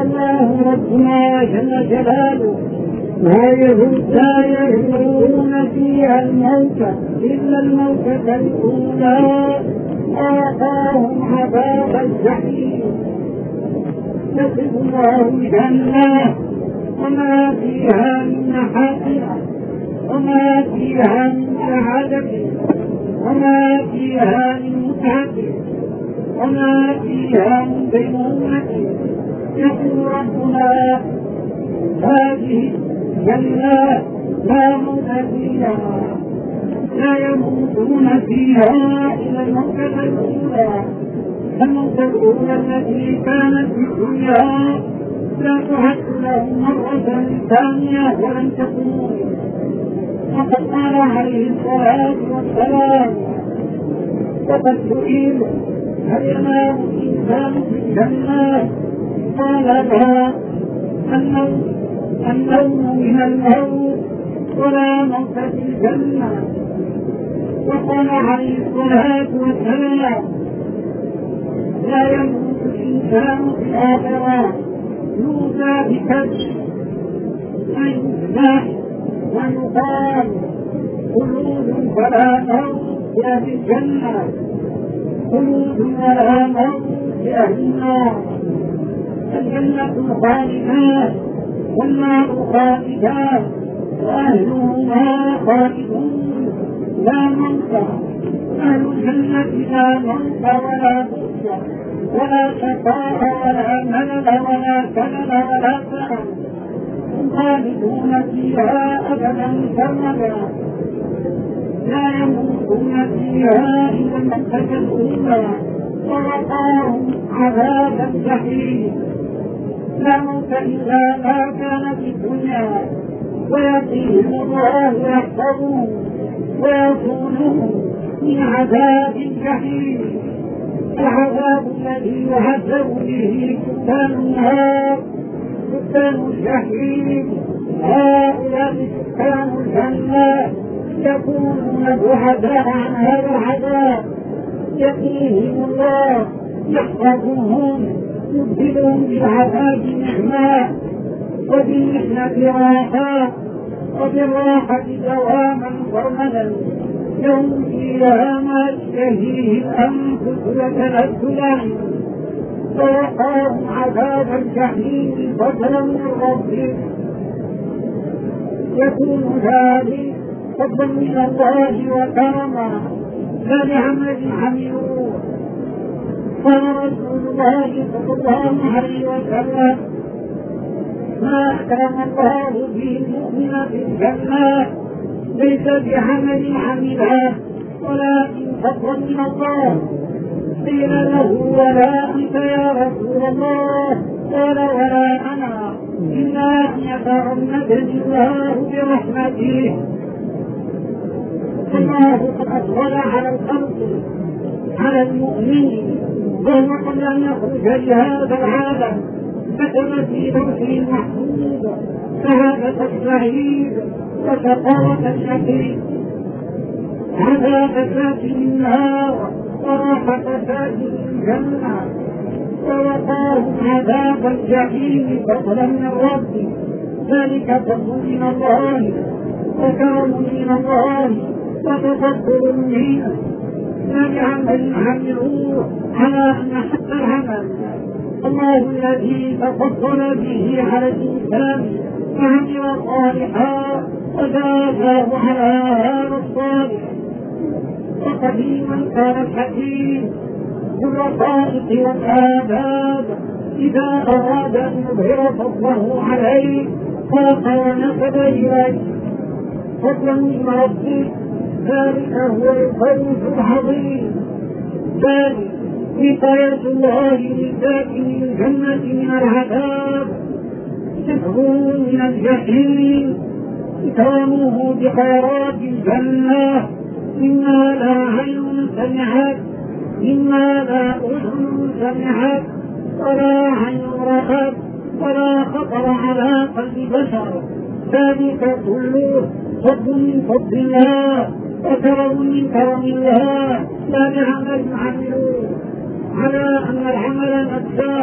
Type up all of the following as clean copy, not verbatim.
الله ربنا جل جلاله لا يذوقون فيها الموت إلا الموتة الأولى ووقاهم عذاب الجحيم. نسأل الله الجنة وما فيها من محاسن وما فيها من سعادة وما فيها من متعة وما فيها من ديمومة. يقول ربنا هذه الجنة لا موت فيها لا يموتون فيها إلا الموتة الأولى. الموتة الأولى التي كانت في الدنيا لا تحد لهم مرة ثانية ولن تكون. وقد قال عليه الصلاة والسلام وقد سئل هل ينام الإنسان في الجنة؟ قال لا، النوم من الموت ولا موت في الجنة. وقال عليه الصلاة والسلام لا يموت الإنسان في الآخرة يؤتى بكبش فيذبح ويقال خلود فلا موت لأهل الجنة خلود ولا موت لأهل النار. الجنة خالدة والنار خالدة وأهلهما خالدون لا موت. أهل الجنة لا موت ولا موت ولا شقاء ولا ملل ولا كلل ولا تعب خالدون فيها أبدا سرمدا لا يموتون فيها إلا الموتة الأولى ووقاهم عذاب الجحيم. لا موت إلا ما كان في الدنيا ويقيهم الله يحفظهم ويصونهم من عذاب الجحيم. العذاب الذي يعذب به سكان النار سكان الجحيم. هؤلاء سكان الجنة يكونون بعداء عن هذا العذاب يقيهم الله يحفظهم يبدلهم بالعذاب نعمة وبالمحنة راحة وبالراحة دواما فرمدا لهم فيها ما تشتهيه الأنفس وتلذ الأعين. ووقاهم عذاب الجحيم فضلا من ربهم. يكون ذلك فضلا من الله وكرما لا لعمل عملوه. قال رسول الله صلى الله عليه وسلم ما أكرم الله به المؤمن في الجنة ليس بعمل عمله ولكن فضلا من الله. قيل له ولا أنت يا رسول الله؟ قال ولا أنا إلا أن يتغمدني الله برحمته. الله قد أفضل على الخلق على المؤمنين وهو قبل أن يخرج لهذا العالم كتب في لوحه المحفوظ شهادة الشهيد وشقاوة الشهيد عذاب ساكن النار وراحة ساكن الجنة ووقاهم عذاب الجحيم فضلا من ربي. ذلك فضل من الله وكرم من الله وتفضل منه لا بعمل عملوه على أن حق العمل. الله الذي تفضل به على الإنسان فعمل صالحا وجازاه على هذا الصالح. وقديما كان الحكيم بالرقائق والآداب إذا أراد أن يظهر فضله عليه خلق ونسب إليه فضلا من ربه. ذلك هو الفوز العظيم. ذلك وقاية الله لساكن الجنة من العذاب سفره من الجحيم إكرامه بخيرات الجنة مما لا عين سمعت مما لا أذن سمعت ولا عين رأت ولا خطر على قلب بشر. ذلك كله فضل من فضل الله وكرم من كرم الله لا بعمل عملوه على أن العمل نفسه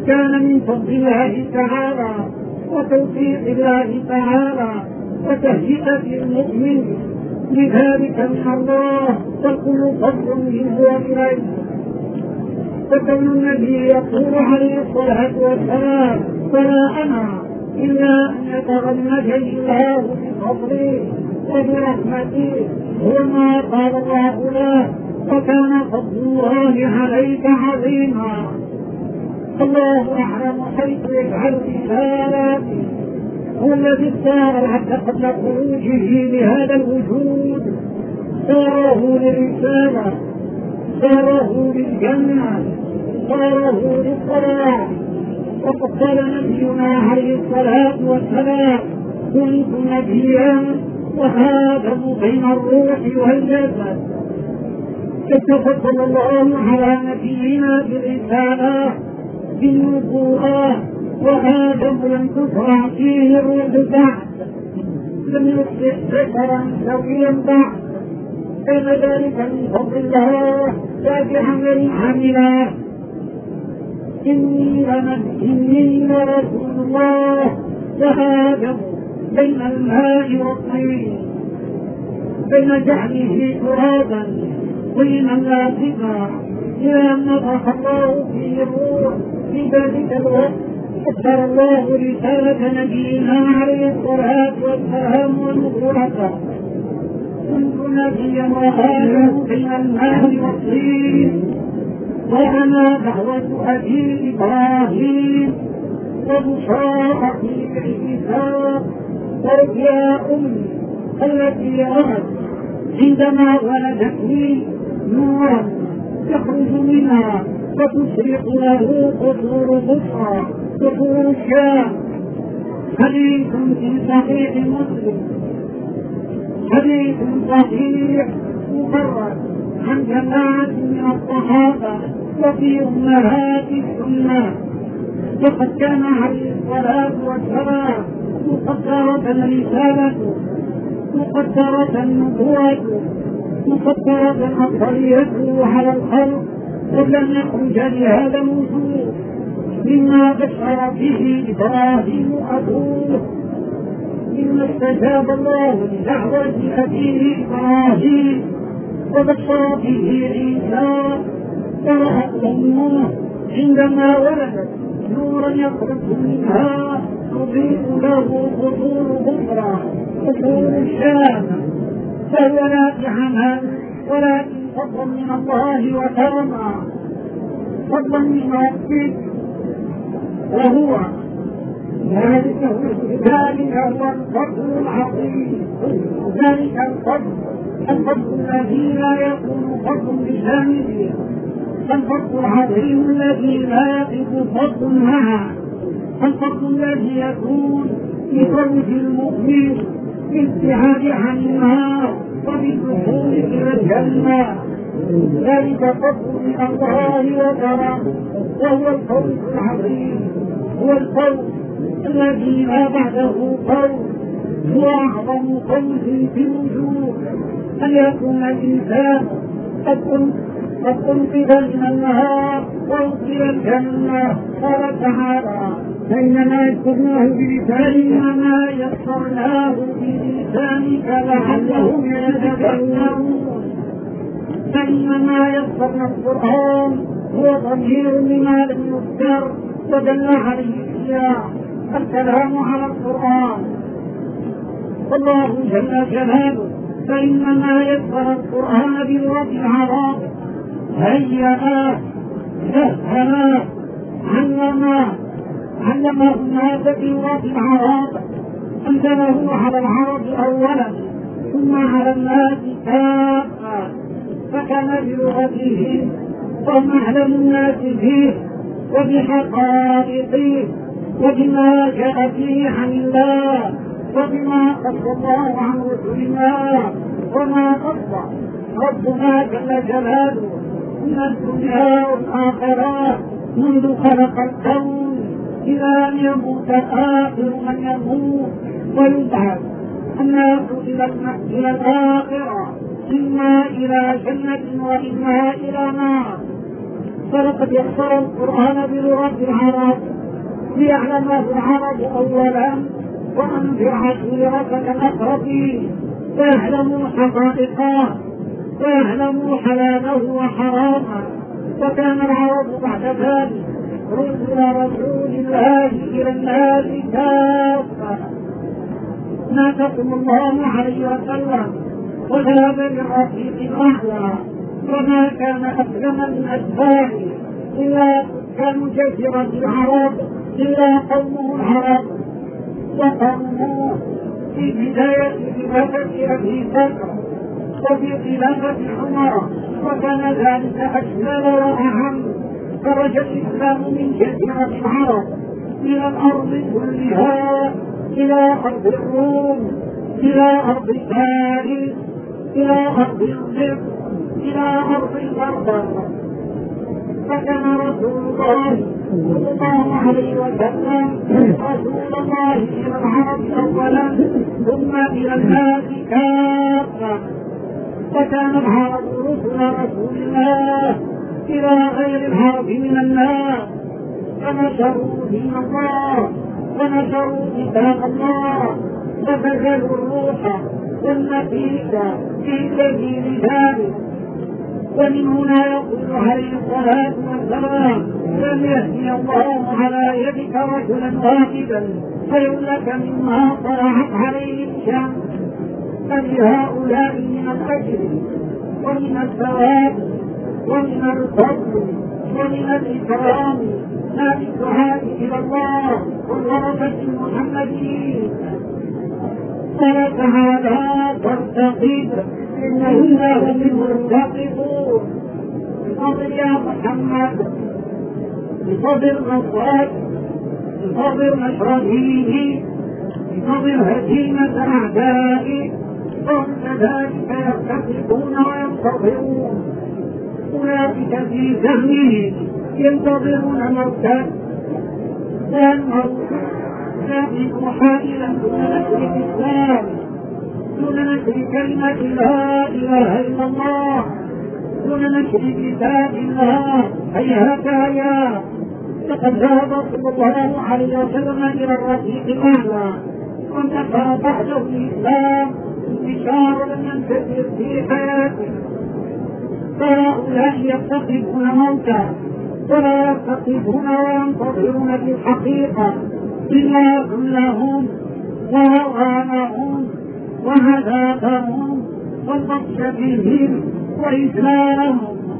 كان من فضل الله تعالى وتوفيق الله تعالى وتهيئة المؤمن لذلك من الله، والكل فضل منه وإليه. فكون النبي يقول عليه الصلاة والسلام: فلا أنا إلا أن يتغمدني الله بفضله وبرحمته، هو ما قال الله له: وكان فضل الله عليك عظيما. الله أعلم حيث يجعل رسالاته، هو الذي اختار العبد قبل خروجه لهذا الوجود، صاره للرسالة، صاره للجنة، صاره للصلاة. وقد قال نبينا عليه الصلاة والسلام: كنت نبيا وآدم بين الروح والجسد. فتفضل الله على نبينا بالرسالة بالنبوءة، وآدم لم تشرع فيه الروح بعد، لم يصبح بشرا سويا بعد. كان ذلك من فضل الله بعمل عمله. إني لرسول الله وآدم بين الماء والطين، بين جعله ترابا طينا لازما إلى أن نفخ الله فيه الروح. في ذلك الوقت أكبر الله رسالة نبينا عليه الصلاة والسلام ونبوته: كنت نبيا وآدم بين الماء والطين، وأنا دعوة أبي إبراهيم وبشرى أخي عيسى ورؤيا أمي التي رأت عندما ولدتني نورا يخرج منها فتشرق له قصور بصرى قصور الشام. حديث في صحيح مسلم، حديث صحيح مفرد عن جماعة من الصحابة وفي أمهات السنة. وقد كان عليه الصلاة والسلام مقدرة الرسالة، مقدرة النبوة، مقدرة أفضليته على الخلق، ولم يخرج لهذا الوجود مما بشر به إبراهيم أبوه. إن استجاب الله لدعوة أبيه إبراهيم وبشر به عيسى، ورأت أمه عندما ولدت نورا يخرج منها تضيء له قصور بصرى قصور الشام، فهو لا بعمل ولكن فضلا من الله وكرما، فضلا من ربك. وهو ذلك هو الفضل العظيم، ذلك الفضل الذي لا يكون فضل بجانبه، الفضل العظيم الذي لا يقف فضل معه، الفضل الذي يكون بفوز المؤمن بالابتعاد عن النار وبالدخول إلى الجنة. ذلك فضل من الله وكرم، وهو الفوز العظيم، هو الفوز الذي لا بعده فوز، هو أعظم فوز في الوجود أن يكون الإنسان قد أنقذ من النهار وأدخل الجنة. قال تعالى: فإنما يسرناه بلساننا يسرناه بلسانك لعلهم يتذكرون. فإنما يسرنا القرآن هو ضمير لما لم يذكر ودل عليه السياق، الكلام على القرآن. والله جل جلاله فإنما يسر القرآن بلغة العرب، هيئ سهل علم الناس بلغة العرب، أنزله على العرب أولا ثم على الناس كافة، فكان بلغته وهم أعلم الناس فيه وبحقائقه وبما جاء فيه عن الله وبما قص الله عن رسلنا وما قص ربنا جل جلاله من الدنيا والآخرة منذ خلق الكون إلى أن يموت آخر من يموت ويبعث الناس إلى الآخرة، إما إلى جنة وإما إلى نار. فلقد يسر القرآن بلغة العرب ليعلمه العرب أولا وأنذر عشيرتك الأقربين ويعلموا حقائقه ويعلموا حلاله وحرامه. وكان العرب بعد ذلك رسل رسول الله إلى الناس كافة. نادكم الله عليه وسلم وذهب للرفيق الأعلى، وما كان أسلم من أتباعه إلا كانوا جزيرة العرب إلا قومه العرب وقومه في بداية خلافة أبي بكر وفي خلافة عمر، وكان ذلك أشمل وأهم. خرج الإسلام من جزيرة العرب إلى الأرض كلها، إلى أرض الروم، إلى أرض فارس، إلى أرض الصف، إلى أرض البربر. فكان رسول الله صلى الله عليه وسلم رسول الله إلى العرب أولا ثم إلى الناس كافة. وكان العرب رسل رسول الله إلى غير العرب من الناس، فنشروا دين الله ونشروا كتاب الله وبذلوا الروح والنفيس في سبيل ذلك. ومن هنا يقول عليه الصلاة والسلام: لن يهدي الله على يدك رجلا واحدا خير لك مما طلعت عليه الشمس. فلهؤلاء من الأجر ومن الثواب ومن الفضل ومن الإكرام ما بالدعاء إلى الله والورثة المحمديين. قال تعالى: فارتقب إنهم هم المرتقبون. انتظر يا محمد، انتظر نصرك، انتظر نشر دينه، انتظر هزيمة أعدائه. هم كذلك يرتقبون وينتظرون. أولئك في ذهنهم ينتظرون موتا لا الموت لكن حائلا دون نشر الإسلام، دون نشر كلمة لا إله إلا الله، دون نشر كتاب الله. هيهات هيهات. لقد ذهب صلى الله عليه وسلم إلى الرفيق الأعلى وانتشر بعده الإسلام انتشار لم ينتشر في حياته. فهؤلاء يرتقبون موتا ولا يرتقبون وينتظرون في الحقيقة إلا كلهم وهوانهم وعذابهم والبطش بهم وإذلالهم.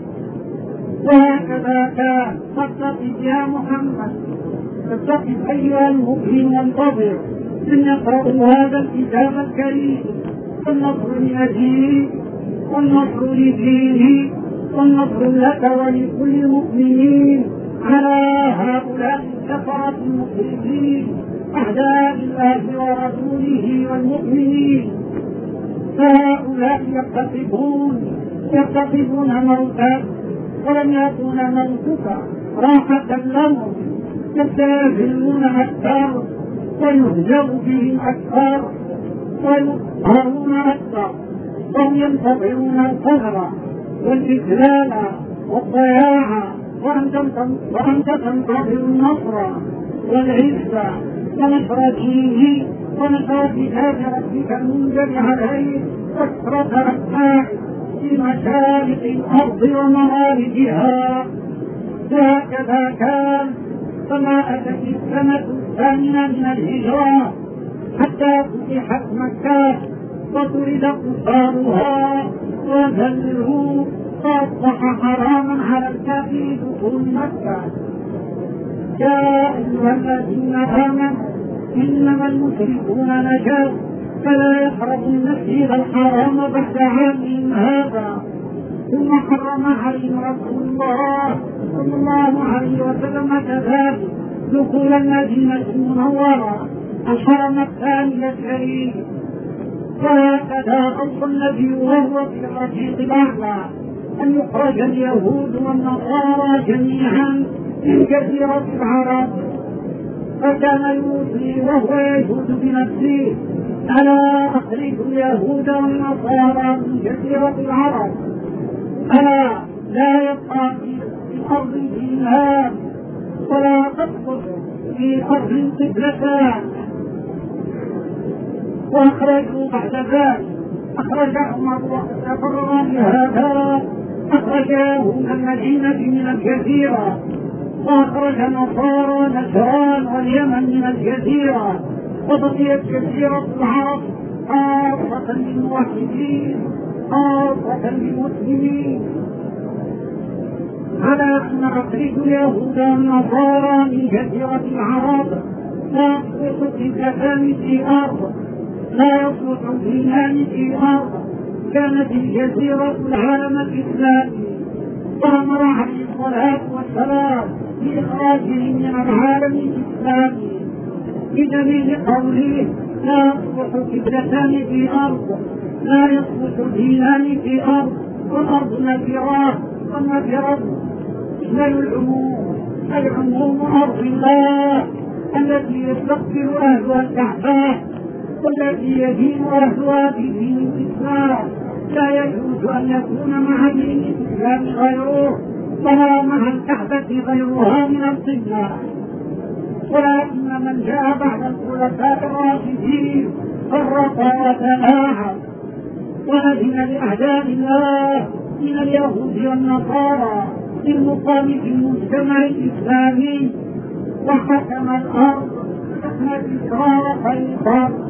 وهكذا كان. فارتقب يا محمد، فارتقب أيها المؤمن وانتظر أن يقرأوا هذا الكتاب الكريم. والنصر لأجله والنصر لدينه والنصر لك ولكل المؤمنين على هؤلاء الكفرة المخرجين أعداء الله ورسوله والمؤمنين. فهؤلاء يرتقبون موتا ولم يكن موتك راحة لهم، يستهزئون أكثر ويهزأ بهم أكثر ويقهرون أكثر، وهم ينتظرون القهر والإذلال والضياع، وأنت تنتظر النصر والعزة ونشر دينه ونشر كتاب ربك المنزل عليه وكثرة أتباعه في مشارق الأرض ومغاربها. وهكذا كان. فما أتت السنة الثامنة من الهجرة حتى فتحت مكة وطرد كفارها وذلوا، فأصبح حراما على الكافر دخول مكة. يا أيها الذين آمنوا إنما المشركون نجس فلا يقربوا المسجد الحرام بعد عامهم هذا. ثم حرم عليهم رسول الله صلى الله عليه وسلم كذلك دخول المدينة المنورة الحرم الثاني الكريم. وهكذا أوصى النبي وهو في الرفيق الأعلى أن يخرج اليهود والنصارى جميعا من جزيرة العرب. فكان يوصي وهو يجود بنفسه على أخرج اليهود والنصارى من جزيرة العرب، ألا لا يبقى في الأرض دينان ولا تقصد في أرض قبلتان. وأخرجوا بعد ذلك أخرج عمر واستقر بهذا أخرجاه من المدينة من الجزيرة، وأخرج نصارى نجران واليمن من الجزيرة، وبقيت جزيرة العرب خاصة للموحدين خاصة للمسلمين، على أن أخرج اليهود والنصارى من جزيرة العرب لا يصلح قبلتان في أرض، لا يصلح دينان في أرض. كانت الجزيرة العالم الإسلامي، وأمر عليه الصلاة والسلام بإخراجهم من العالم الإسلامي بدليل قوله لا يصلح قبلتان في أرض، لا يصلح دينان في أرض، والأرض نكرة، والنكرة تشمل العموم، العموم أرض الله التي يستقبل أهلها الكعبة والتي يدين أهلها بدين الإسلام. لا يجوز أن يكون مع دين الإسلام غيره ولا مع الكعبة غيرها من القبلة. ولكن من جاء بعد الخلفاء الراشدين فرق وتلاعب وأذن لأعداء الله من اليهود والنصارى للمقام في المجتمع الإسلامي، وحكم الأرض حكم كسرى وقيصر